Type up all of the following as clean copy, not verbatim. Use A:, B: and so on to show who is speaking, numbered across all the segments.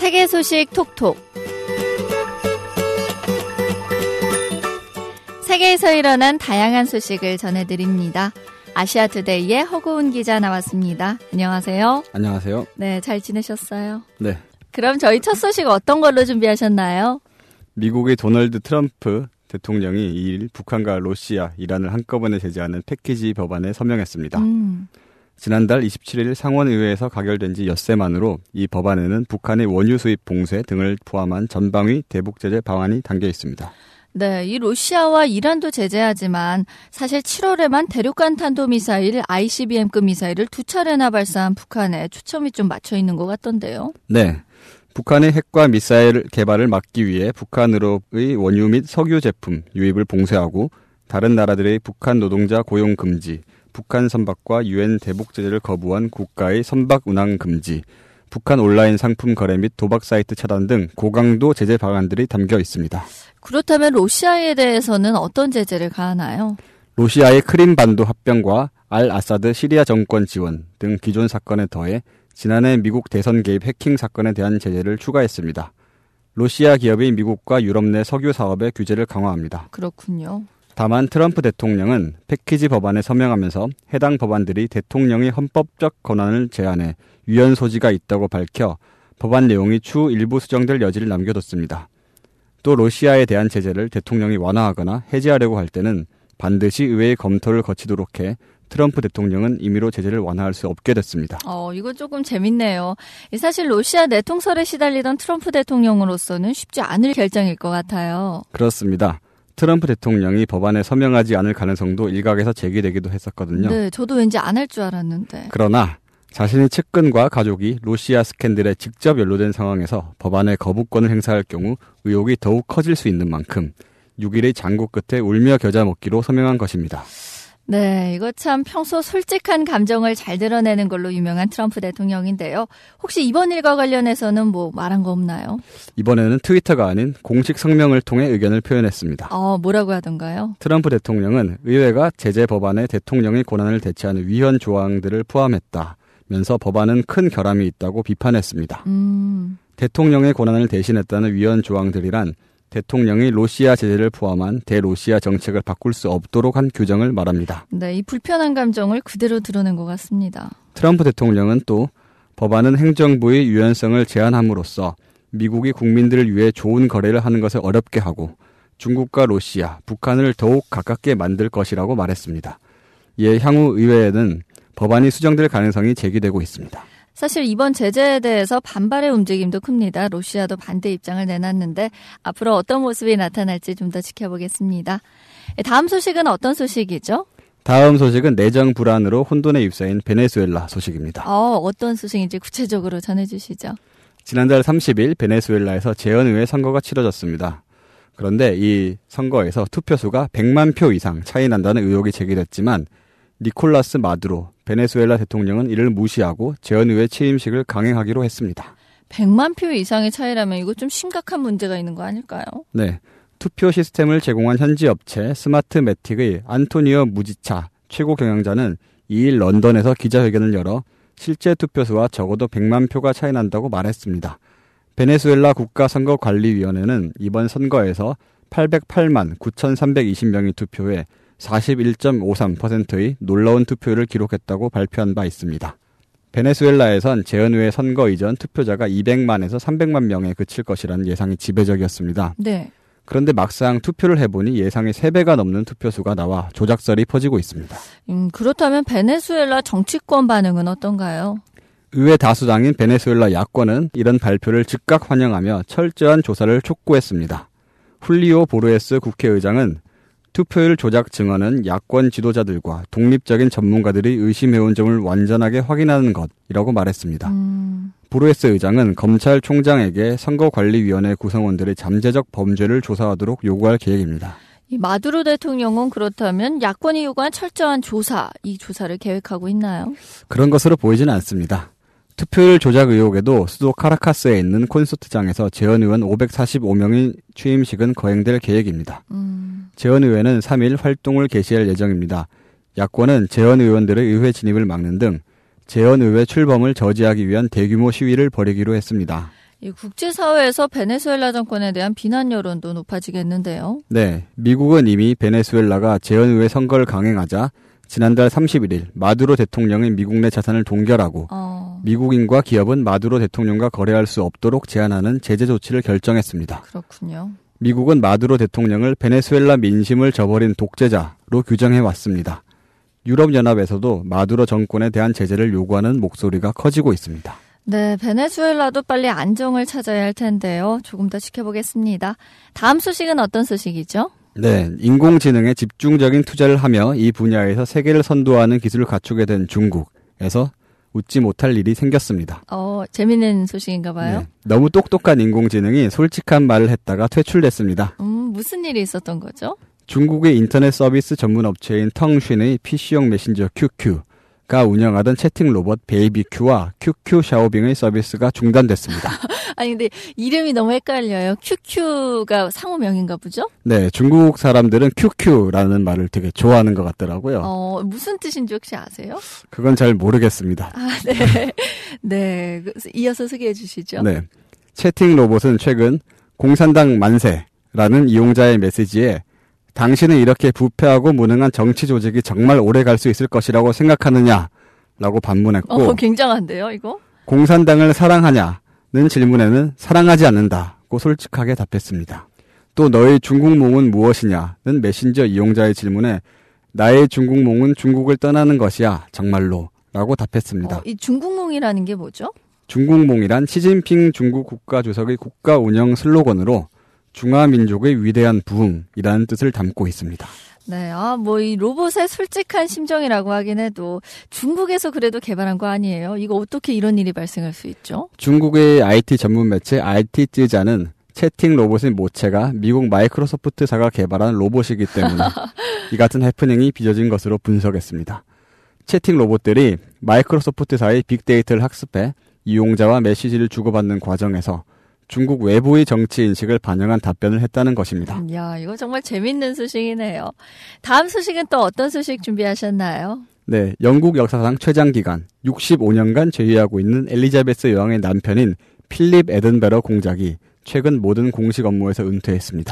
A: 세계 소식 톡톡. 세계에서 일어난 다양한 소식을 전해드립니다. 아시아투데이의 허고은 기자 나왔습니다. 안녕하세요.
B: 안녕하세요.
A: 네, 잘 지내셨어요?
B: 네.
A: 그럼 저희 첫 소식 어떤 걸로 준비하셨나요?
B: 미국의 도널드 트럼프 대통령이 2일 북한과 러시아, 이란을 한꺼번에 제재하는 패키지 법안에 서명했습니다. 지난달 27일 상원의회에서 가결된 지 엿새 만으로 이 법안에는 북한의 원유 수입 봉쇄 등을 포함한 전방위 대북 제재 방안이 담겨 있습니다.
A: 네, 이 러시아와 이란도 제재하지만 사실 7월에만 대륙간 탄도미사일 ICBM급 미사일을 2차례나 발사한 북한에 초점이 좀 맞춰 있는 것 같던데요.
B: 네. 북한의 핵과 미사일 개발을 막기 위해 북한으로의 원유 및 석유 제품 유입을 봉쇄하고 다른 나라들의 북한 노동자 고용 금지, 북한 선박과 유엔 대북 제재를 거부한 국가의 선박 운항 금지, 북한 온라인 상품 거래 및 도박 사이트 차단 등 고강도 제재 방안들이 담겨 있습니다.
A: 그렇다면 러시아에 대해서는 어떤 제재를 가하나요?
B: 러시아의 크림반도 합병과 알 아사드 시리아 정권 지원 등 기존 사건에 더해 지난해 미국 대선 개입 해킹 사건에 대한 제재를 추가했습니다. 러시아 기업이 미국과 유럽 내 석유 사업에 규제를 강화합니다.
A: 그렇군요.
B: 다만 트럼프 대통령은 패키지 법안에 서명하면서 해당 법안들이 대통령의 헌법적 권한을 제한해 위헌 소지가 있다고 밝혀 법안 내용이 추후 일부 수정될 여지를 남겨뒀습니다. 또 러시아에 대한 제재를 대통령이 완화하거나 해제하려고 할 때는 반드시 의회의 검토를 거치도록 해 트럼프 대통령은 임의로 제재를 완화할 수 없게 됐습니다.
A: 이거 조금 재밌네요. 사실 러시아 내통설에 시달리던 트럼프 대통령으로서는 쉽지 않을 결정일 것 같아요.
B: 그렇습니다. 트럼프 대통령이 법안에 서명하지 않을 가능성도 일각에서 제기되기도 했었거든요.
A: 네, 저도 왠지 안 할 줄 알았는데.
B: 그러나 자신의 측근과 가족이 러시아 스캔들에 직접 연루된 상황에서 법안의 거부권을 행사할 경우 의혹이 더욱 커질 수 있는 만큼 6일의 장고 끝에 울며 겨자 먹기로 서명한 것입니다.
A: 네, 이거 참 평소 솔직한 감정을 잘 드러내는 걸로 유명한 트럼프 대통령인데요. 혹시 이번 일과 관련해서는 뭐 말한 거 없나요?
B: 이번에는 트위터가 아닌 공식 성명을 통해 의견을 표현했습니다.
A: 뭐라고 하던가요?
B: 트럼프 대통령은 의회가 제재 법안에 대통령의 권한을 대체하는 위헌 조항들을 포함했다면서 법안은 큰 결함이 있다고 비판했습니다. 대통령의 권한을 대신했다는 위헌 조항들이란 대통령이 러시아 제재를 포함한 대러시아 정책을 바꿀 수 없도록 한 규정을 말합니다.
A: 네, 이 불편한 감정을 그대로 드러낸 것 같습니다.
B: 트럼프 대통령은 또 법안은 행정부의 유연성을 제한함으로써 미국이 국민들을 위해 좋은 거래를 하는 것을 어렵게 하고 중국과 러시아, 북한을 더욱 가깝게 만들 것이라고 말했습니다. 이에 향후 의회에는 법안이 수정될 가능성이 제기되고 있습니다.
A: 사실 이번 제재에 대해서 반발의 움직임도 큽니다. 러시아도 반대 입장을 내놨는데 앞으로 어떤 모습이 나타날지 좀 더 지켜보겠습니다. 다음 소식은 어떤 소식이죠?
B: 다음 소식은 내정 불안으로 혼돈에 휩싸인 베네수엘라 소식입니다.
A: 어떤 소식인지 구체적으로 전해주시죠.
B: 지난달 30일 베네수엘라에서 재헌의회 선거가 치러졌습니다. 그런데 이 선거에서 투표수가 100만 표 이상 차이 난다는 의혹이 제기됐지만 니콜라스 마두로 베네수엘라 대통령은 이를 무시하고 재헌의회 취임식을 강행하기로 했습니다.
A: 100만 표 이상의 차이라면 이거 좀 심각한 문제가 있는 거 아닐까요?
B: 네. 투표 시스템을 제공한 현지 업체 스마트매틱의 안토니오 무지차 최고 경영자는 2일 런던에서 기자회견을 열어 실제 투표수와 적어도 100만 표가 차이 난다고 말했습니다. 베네수엘라 국가선거관리위원회는 이번 선거에서 808만 9,320명이 투표해 41.53%의 놀라운 투표율을 기록했다고 발표한 바 있습니다. 베네수엘라에선 재헌의회 선거 이전 투표자가 200만에서 300만 명에 그칠 것이라는 예상이 지배적이었습니다.
A: 네.
B: 그런데 막상 투표를 해보니 예상의 3배가 넘는 투표수가 나와 조작설이 퍼지고 있습니다.
A: 그렇다면 베네수엘라 정치권 반응은 어떤가요?
B: 의회 다수당인 베네수엘라 야권은 이런 발표를 즉각 환영하며 철저한 조사를 촉구했습니다. 훌리오 보르헤스 국회의장은 투표율 조작 증언은 야권 지도자들과 독립적인 전문가들이 의심해온 점을 완전하게 확인하는 것이라고 말했습니다. 보르헤스 의장은 검찰총장에게 선거관리위원회 구성원들의 잠재적 범죄를 조사하도록 요구할 계획입니다.
A: 이 마두로 대통령은 그렇다면 야권이 요구한 철저한 조사, 이 조사를 계획하고 있나요?
B: 그런 것으로 보이지는 않습니다. 투표율 조작 의혹에도 수도 카라카스에 있는 콘서트장에서 재헌의원 545명의 취임식은 거행될 계획입니다. 재헌의회는 3일 활동을 개시할 예정입니다. 야권은 재헌의원들의 의회 진입을 막는 등 재헌의회 출범을 저지하기 위한 대규모 시위를 벌이기로 했습니다.
A: 이 국제사회에서 베네수엘라 정권에 대한 비난 여론도 높아지겠는데요.
B: 네, 미국은 이미 베네수엘라가 재헌의회 선거를 강행하자 지난달 31일 마두로 대통령이 미국 내 자산을 동결하고 미국인과 기업은 마두로 대통령과 거래할 수 없도록 제한하는 제재 조치를 결정했습니다.
A: 그렇군요. 미국은
B: 마두로 대통령을 베네수엘라 민심을 저버린 독재자로 규정해왔습니다. 유럽연합에서도 마두로 정권에 대한 제재를 요구하는 목소리가 커지고 있습니다.
A: 네, 베네수엘라도 빨리 안정을 찾아야 할 텐데요. 조금 더 지켜보겠습니다. 다음 소식은 어떤 소식이죠?
B: 네, 인공지능에 집중적인 투자를 하며 이 분야에서 세계를 선도하는 기술을 갖추게 된 중국에서 웃지 못할 일이 생겼습니다.
A: 재밌는 소식인가 봐요.
B: 네, 너무 똑똑한 인공지능이 솔직한 말을 했다가 퇴출됐습니다.
A: 무슨 일이 있었던 거죠?
B: 중국의 인터넷 서비스 전문 업체인 텅신의 PC용 메신저 QQ가 운영하던 채팅 로봇 베이비큐와 QQ 샤오빙의 서비스가 중단됐습니다.
A: 아니 근데 이름이 너무 헷갈려요. QQ가 상호명인가 보죠?
B: 네, 중국 사람들은 QQ라는 말을 되게 좋아하는 것 같더라고요.
A: 무슨 뜻인지 혹시 아세요?
B: 그건 잘 모르겠습니다.
A: 네. 네, 이어서 소개해 주시죠.
B: 네, 채팅 로봇은 최근 공산당 만세라는 이용자의 메시지에 당신은 이렇게 부패하고 무능한 정치 조직이 정말 오래 갈 수 있을 것이라고 생각하느냐라고 반문했고
A: 굉장한데요, 이거?
B: 공산당을 사랑하냐는 질문에는 사랑하지 않는다고 솔직하게 답했습니다. 또 너의 중국몽은 무엇이냐는 메신저 이용자의 질문에 나의 중국몽은 중국을 떠나는 것이야, 정말로 라고 답했습니다.
A: 이 중국몽이라는 게 뭐죠?
B: 중국몽이란 시진핑 중국 국가주석의 국가 운영 슬로건으로 중화민족의 위대한 부흥이라는 뜻을 담고 있습니다.
A: 네, 이 로봇의 솔직한 심정이라고 하긴 해도 중국에서 그래도 개발한 거 아니에요? 이거 어떻게 이런 일이 발생할 수 있죠?
B: 중국의 IT 전문 매체 RT쯔자는 채팅 로봇의 모체가 미국 마이크로소프트사가 개발한 로봇이기 때문에 이 같은 해프닝이 빚어진 것으로 분석했습니다. 채팅 로봇들이 마이크로소프트사의 빅데이터를 학습해 이용자와 메시지를 주고받는 과정에서 중국 외부의 정치 인식을 반영한 답변을 했다는 것입니다.
A: 야, 이거 정말 재밌는 소식이네요. 다음 소식은 또 어떤 소식 준비하셨나요?
B: 네, 영국 역사상 최장기간 65년간 재위하고 있는 엘리자베스 여왕의 남편인 필립 에든베러 공작이 최근 모든 공식 업무에서 은퇴했습니다.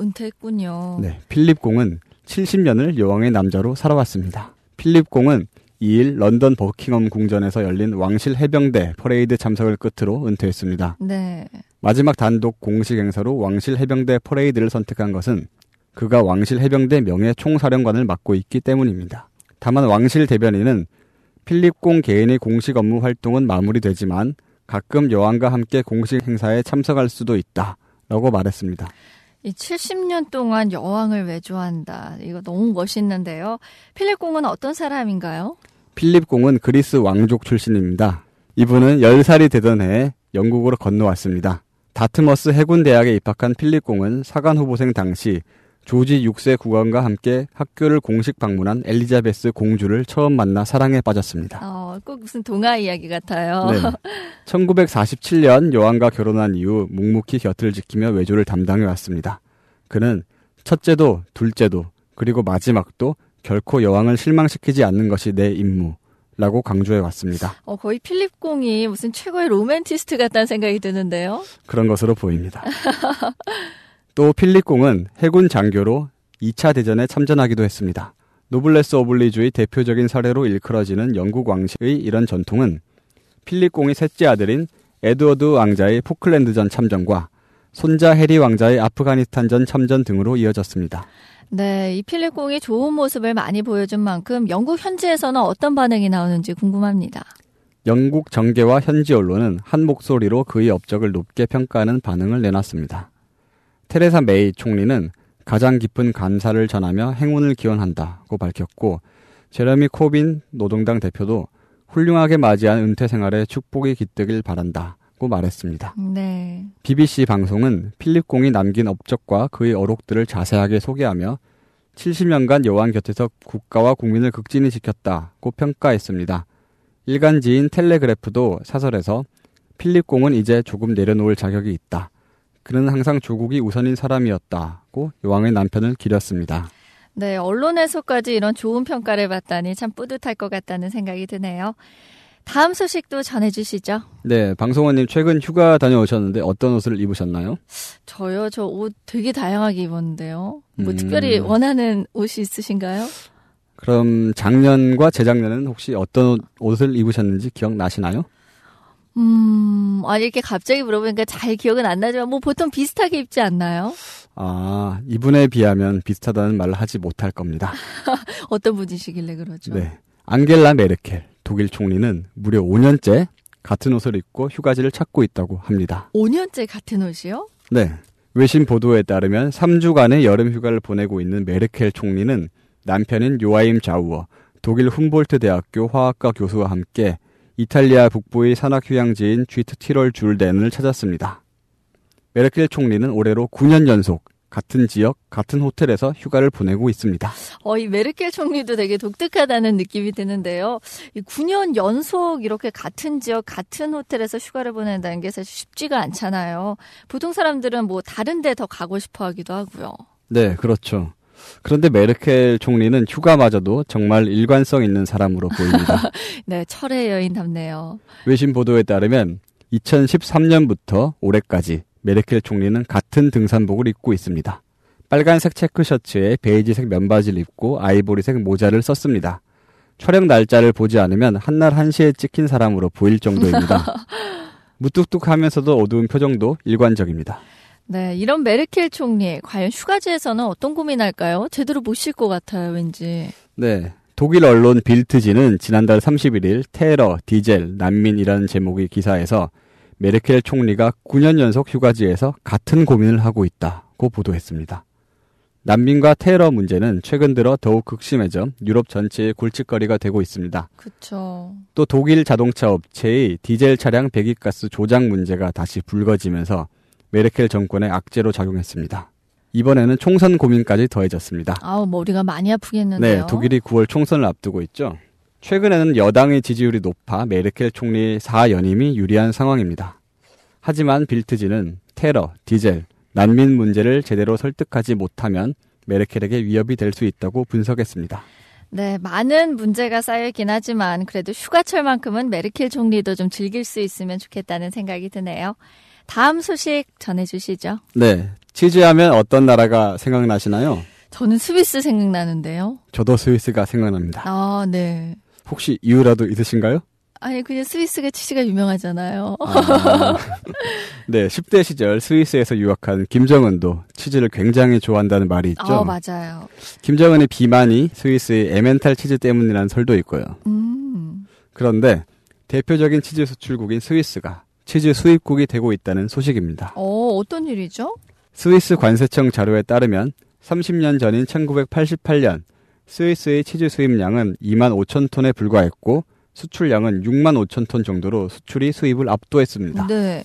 A: 은퇴했군요.
B: 네, 필립 공은 70년을 여왕의 남자로 살아왔습니다. 필립 공은 2일 런던 버킹엄 궁전에서 열린 왕실 해병대 퍼레이드 참석을 끝으로 은퇴했습니다.
A: 네.
B: 마지막 단독 공식 행사로 왕실 해병대 퍼레이드를 선택한 것은 그가 왕실 해병대 명예 총사령관을 맡고 있기 때문입니다. 다만 왕실 대변인은 필립 공 개인의 공식 업무 활동은 마무리되지만 가끔 여왕과 함께 공식 행사에 참석할 수도 있다라고 말했습니다.
A: 이 70년 동안 여왕을 외조한다. 이거 너무 멋있는데요. 필립 공은 어떤 사람인가요?
B: 필립 공은 그리스 왕족 출신입니다. 이분은 10살이 되던 해에 영국으로 건너왔습니다. 다트머스 해군대학에 입학한 필립 공은 사관 후보생 당시 조지 6세 국왕과 함께 학교를 공식 방문한 엘리자베스 공주를 처음 만나 사랑에 빠졌습니다.
A: 꼭 무슨 동화 이야기 같아요.
B: 네. 1947년 여왕과 결혼한 이후 묵묵히 곁을 지키며 외조를 담당해왔습니다. 그는 첫째도 둘째도 그리고 마지막도 결코 여왕을 실망시키지 않는 것이 내 임무라고 강조해왔습니다.
A: 거의 필립 공이 무슨 최고의 로맨티스트 같다는 생각이 드는데요.
B: 그런 것으로 보입니다. 또 필립 공은 해군 장교로 2차 대전에 참전하기도 했습니다. 노블레스 오블리주의 대표적인 사례로 일컬어지는 영국 왕실의 이런 전통은 필립 공의 셋째 아들인 에드워드 왕자의 포클랜드전 참전과 손자 해리 왕자의 아프가니스탄전 참전 등으로 이어졌습니다.
A: 네, 이 필립 공이 좋은 모습을 많이 보여준 만큼 영국 현지에서는 어떤 반응이 나오는지 궁금합니다.
B: 영국 정계와 현지 언론은 한 목소리로 그의 업적을 높게 평가하는 반응을 내놨습니다. 테레사 메이 총리는 가장 깊은 감사를 전하며 행운을 기원한다고 밝혔고 제레미 코빈 노동당 대표도 훌륭하게 맞이한 은퇴 생활에 축복이 깃들길 바란다고 말했습니다.
A: 네.
B: BBC 방송은 필립 공이 남긴 업적과 그의 어록들을 자세하게 소개하며 70년간 여왕 곁에서 국가와 국민을 극진히 지켰다고 평가했습니다. 일간지인 텔레그래프도 사설에서 필립 공은 이제 조금 내려놓을 자격이 있다. 그는 항상 조국이 우선인 사람이었다고 여왕의 남편을 기렸습니다.
A: 네, 언론에서까지 이런 좋은 평가를 받다니 참 뿌듯할 것 같다는 생각이 드네요. 다음 소식도 전해주시죠.
B: 네, 방송원님 최근 휴가 다녀오셨는데 어떤 옷을 입으셨나요?
A: 저요? 저 옷 되게 다양하게 입었는데요. 뭐 특별히 원하는 옷이 있으신가요?
B: 그럼 작년과 재작년은 혹시 어떤 옷을 입으셨는지 기억나시나요?
A: 아니 이렇게 갑자기 물어보니까 잘 기억은 안 나지만 뭐 보통 비슷하게 입지 않나요?
B: 아, 이분에 비하면 비슷하다는 말을 하지 못할 겁니다.
A: 어떤 분이시길래 그러죠?
B: 네, 앙겔라 메르켈 독일 총리는 무려 5년째 같은 옷을 입고 휴가지를 찾고 있다고 합니다.
A: 5년째 같은 옷이요?
B: 네, 외신 보도에 따르면 3주간의 여름 휴가를 보내고 있는 메르켈 총리는 남편인 요아임 자우어 독일 훔볼트 대학교 화학과 교수와 함께 이탈리아 북부의 산악 휴양지인 쥐트티롤 줄덴을 찾았습니다. 메르켈 총리는 올해로 9년 연속 같은 지역, 같은 호텔에서 휴가를 보내고 있습니다.
A: 이 메르켈 총리도 되게 독특하다는 느낌이 드는데요. 9년 연속 이렇게 같은 지역, 같은 호텔에서 휴가를 보낸다는 게 사실 쉽지가 않잖아요. 보통 사람들은 뭐 다른 데 더 가고 싶어 하기도 하고요.
B: 네, 그렇죠. 그런데 메르켈 총리는 휴가마저도 정말 일관성 있는 사람으로 보입니다.
A: 네, 철의 여인답네요.
B: 외신 보도에 따르면 2013년부터 올해까지 메르켈 총리는 같은 등산복을 입고 있습니다. 빨간색 체크 셔츠에 베이지색 면바지를 입고 아이보리색 모자를 썼습니다. 촬영 날짜를 보지 않으면 한날 한시에 찍힌 사람으로 보일 정도입니다. 무뚝뚝하면서도 어두운 표정도 일관적입니다.
A: 네, 이런 메르켈 총리, 과연 휴가지에서는 어떤 고민할까요? 제대로 못 쉴 것 같아요, 왠지.
B: 네, 독일 언론 빌트지는 지난달 31일 테러, 디젤, 난민이라는 제목의 기사에서 메르켈 총리가 9년 연속 휴가지에서 같은 고민을 하고 있다고 보도했습니다. 난민과 테러 문제는 최근 들어 더욱 극심해져 유럽 전체의 골칫거리가 되고 있습니다.
A: 그렇죠.
B: 또 독일 자동차 업체의 디젤 차량 배기가스 조작 문제가 다시 불거지면서 메르켈 정권의 악재로 작용했습니다. 이번에는 총선 고민까지 더해졌습니다.
A: 머리가 많이 아프겠는데요.
B: 네, 독일이 9월 총선을 앞두고 있죠. 최근에는 여당의 지지율이 높아 메르켈 총리 4연임이 유리한 상황입니다. 하지만 빌트지는 테러, 디젤, 난민 문제를 제대로 설득하지 못하면 메르켈에게 위협이 될 수 있다고 분석했습니다.
A: 네, 많은 문제가 쌓여있긴 하지만 그래도 휴가철만큼은 메르켈 총리도 좀 즐길 수 있으면 좋겠다는 생각이 드네요. 다음 소식 전해주시죠.
B: 네, 치즈하면 어떤 나라가 생각나시나요?
A: 저는 스위스 생각나는데요.
B: 저도 스위스가 생각납니다.
A: 네.
B: 혹시 이유라도 있으신가요?
A: 아니, 그냥 스위스가 치즈가 유명하잖아요.
B: 네, 10대 시절 스위스에서 유학한 김정은도 치즈를 굉장히 좋아한다는 말이 있죠.
A: 맞아요.
B: 김정은의 비만이 스위스의 에멘탈 치즈 때문이라는 설도 있고요. 그런데 대표적인 치즈 수출국인 스위스가 치즈 수입국이 되고 있다는 소식입니다.
A: 어떤 일이죠?
B: 스위스 관세청 자료에 따르면 30년 전인 1988년 스위스의 치즈 수입량은 2만 5천 톤에 불과했고 수출량은 6만 5천 톤 정도로 수출이 수입을 압도했습니다.
A: 네.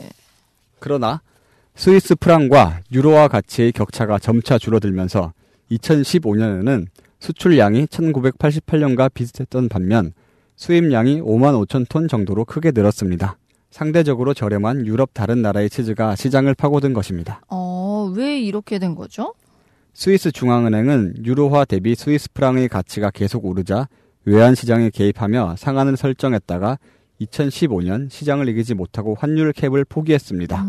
B: 그러나 스위스 프랑과 유로화 가치의 격차가 점차 줄어들면서 2015년에는 수출량이 1988년과 비슷했던 반면 수입량이 5만 5천 톤 정도로 크게 늘었습니다. 상대적으로 저렴한 유럽 다른 나라의 치즈가 시장을 파고든 것입니다.
A: 왜 이렇게 된 거죠?
B: 스위스 중앙은행은 유로화 대비 스위스 프랑의 가치가 계속 오르자 외환 시장에 개입하며 상한을 설정했다가 2015년 시장을 이기지 못하고 환율 캡을 포기했습니다.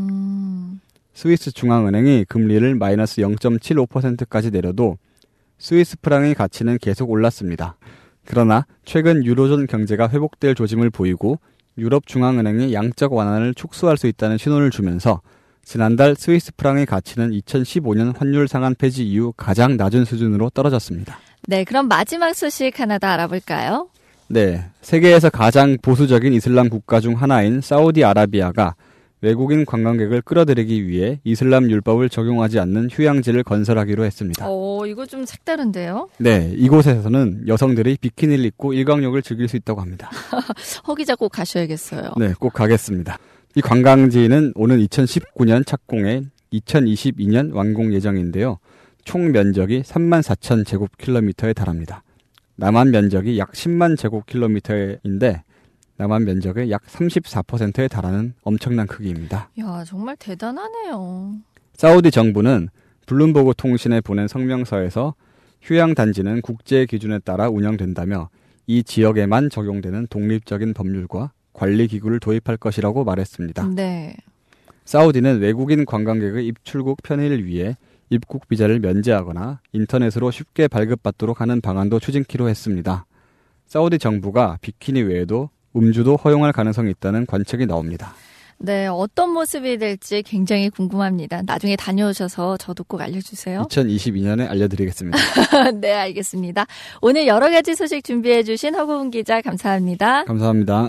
B: 스위스 중앙은행이 금리를 마이너스 0.75%까지 내려도 스위스 프랑의 가치는 계속 올랐습니다. 그러나 최근 유로존 경제가 회복될 조짐을 보이고 유럽 중앙은행이 양적 완화를 축소할 수 있다는 신호를 주면서 지난달 스위스 프랑의 가치는 2015년 환율 상한 폐지 이후 가장 낮은 수준으로 떨어졌습니다.
A: 네, 그럼 마지막 소식 하나 더 알아볼까요?
B: 네, 세계에서 가장 보수적인 이슬람 국가 중 하나인 사우디아라비아가 외국인 관광객을 끌어들이기 위해 이슬람 율법을 적용하지 않는 휴양지를 건설하기로 했습니다.
A: 이거 좀 색다른데요?
B: 네, 이곳에서는 여성들이 비키니를 입고 일광욕을 즐길 수 있다고 합니다.
A: 허기자 꼭 가셔야겠어요.
B: 네, 꼭 가겠습니다. 이 관광지는 오는 2019년 착공해 2022년 완공 예정인데요. 총 면적이 3만 4천 제곱킬로미터에 달합니다. 남한 면적이 약 10만 제곱킬로미터인데 남한 면적의 약 34%에 달하는 엄청난 크기입니다.
A: 야, 정말 대단하네요.
B: 사우디 정부는 블룸버그 통신에 보낸 성명서에서 휴양단지는 국제 기준에 따라 운영된다며 이 지역에만 적용되는 독립적인 법률과 관리 기구를 도입할 것이라고 말했습니다.
A: 네.
B: 사우디는 외국인 관광객의 입출국 편의를 위해 입국 비자를 면제하거나 인터넷으로 쉽게 발급받도록 하는 방안도 추진키로 했습니다. 사우디 정부가 비키니 외에도 음주도 허용할 가능성이 있다는 관측이 나옵니다.
A: 네, 어떤 모습이 될지 굉장히 궁금합니다. 나중에 다녀오셔서 저도 꼭 알려주세요.
B: 2022년에 알려드리겠습니다.
A: 네, 알겠습니다. 오늘 여러 가지 소식 준비해 주신 허구은 기자 감사합니다.
B: 감사합니다.